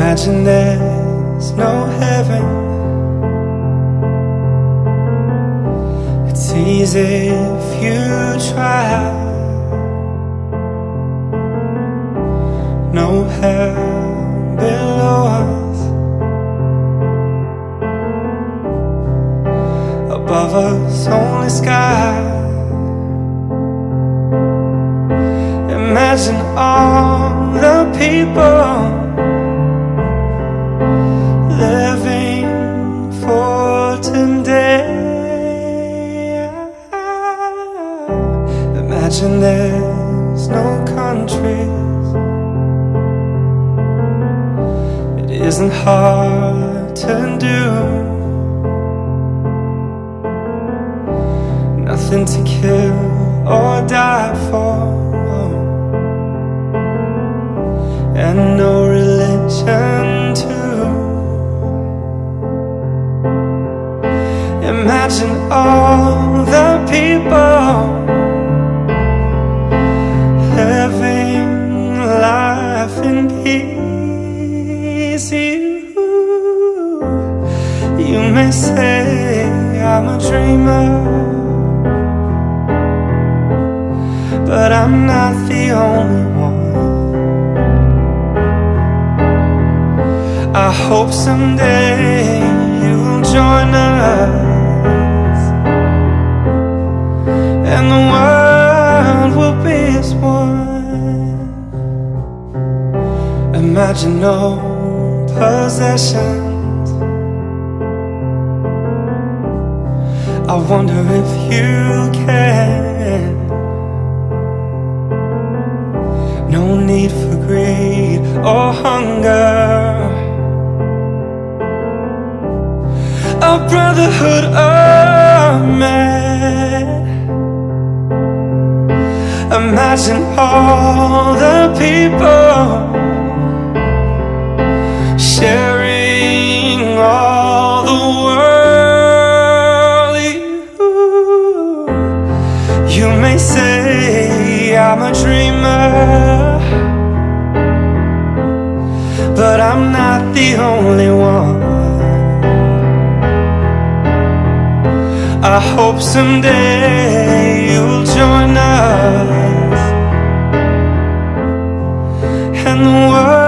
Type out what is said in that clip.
Imagine there's no heaven. It's easy if you try. No hell below us. Above us only sky. Imagine all the people living for today. Imagine there's no countries. It isn't hard to do. Nothing to kill or die for, and no religion too. Imagine all the people living life in peace. You may say I'm a dreamer, but I'm not the only one. I hope someday you'll join us, and the world will be as one. Imagine no possessions. I wonder if you can. No need for greed or hunger. A brotherhood of men. Imagine all the people sharing all the world. You may say I'm a dreamer, but I'm not the only one. I hope someday you'll join us, and the world